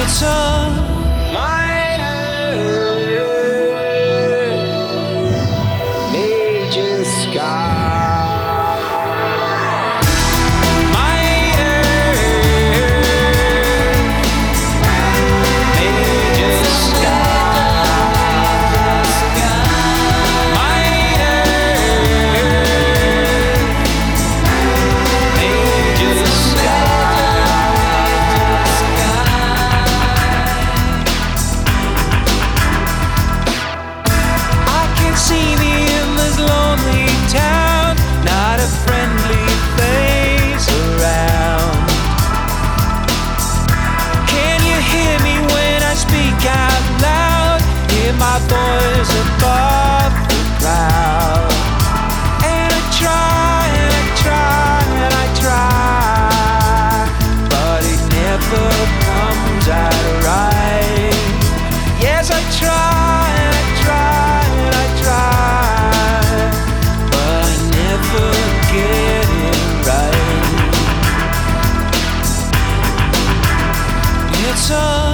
It's a minor major sky. See me in this lonely town, not a friendly face around. Can you hear me when I speak out loud? Hear my voice above the crowd. And I try, and I try, and I try, but it never comes out right. Yes, I try, and I try, and I try, but I never get it right. It's all